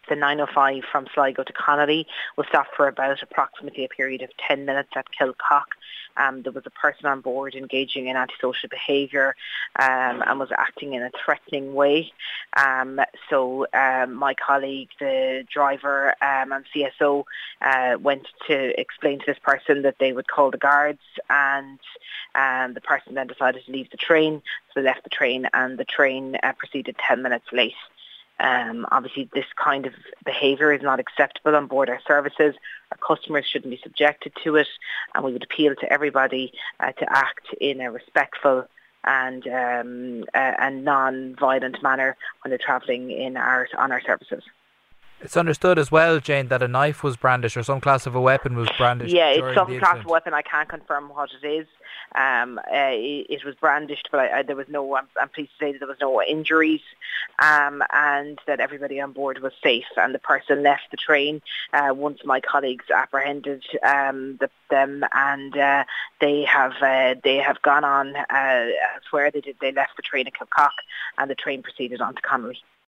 The 905 from Sligo to Connolly was stopped for about approximately a period of 10 minutes at Kilcock. There was a person on board engaging in antisocial behaviour and was acting in a threatening way. So my colleague, the driver and CSO, went to explain to this person that they would call the guards, and the person then decided to leave the train. So they left the train, and the train proceeded 10 minutes late. Obviously, this kind of behaviour is not acceptable on board our services. Our customers shouldn't be subjected to it, and we would appeal to everybody to act in a respectful and non-violent manner when they're travelling on our services. It's understood as well, Jane, that a knife was brandished or some class of a weapon was brandished. Yeah, it's some class of weapon. I can't confirm what it is. It was brandished, but there was no. I'm pleased to say that there was no injuries, and that everybody on board was safe. And the person left the train once my colleagues apprehended them, and they have gone on elsewhere. They left the train at Kilcock, and the train proceeded on to Connolly.